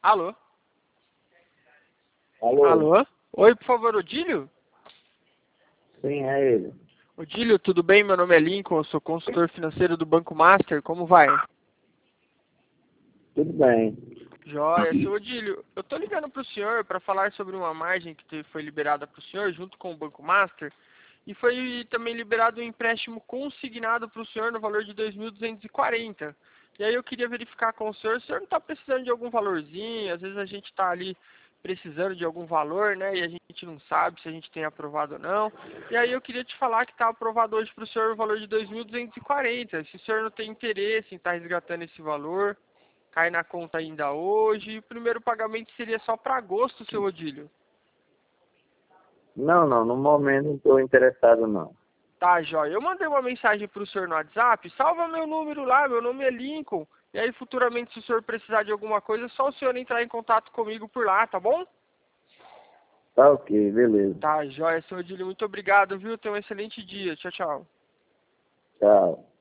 Alô? Alô? Alô? Oi, por favor, Odílio? Sim, é ele. Odílio, tudo bem? Meu nome é Lincoln, eu sou consultor financeiro do Banco Master. Como vai? Tudo bem. Joia, seu Odílio, eu tô ligando para o senhor para falar sobre uma margem que foi liberada para o senhor junto com o Banco Master e foi também liberado um empréstimo consignado para o senhor no valor de 2.240. E aí eu queria verificar com o senhor não está precisando de algum valorzinho, às vezes a gente está ali precisando de algum valor, né, e a gente não sabe se a gente tem aprovado ou não. E aí eu queria te falar que está aprovado hoje para o senhor o valor de 2.240. Se o senhor não tem interesse em estar resgatando esse valor, cai na conta ainda hoje. O primeiro pagamento seria só para agosto, seu Odílio. Não, no momento não estou interessado, não. Tá, joia. Eu mandei uma mensagem para o senhor no WhatsApp. Salva meu número lá, meu nome é Lincoln. E aí, futuramente, se o senhor precisar de alguma coisa, é só o senhor entrar em contato comigo por lá, tá bom? Tá ok, beleza. Tá, joia, seu Odílio. Muito obrigado, viu? Tenha um excelente dia. Tchau, tchau. Tchau.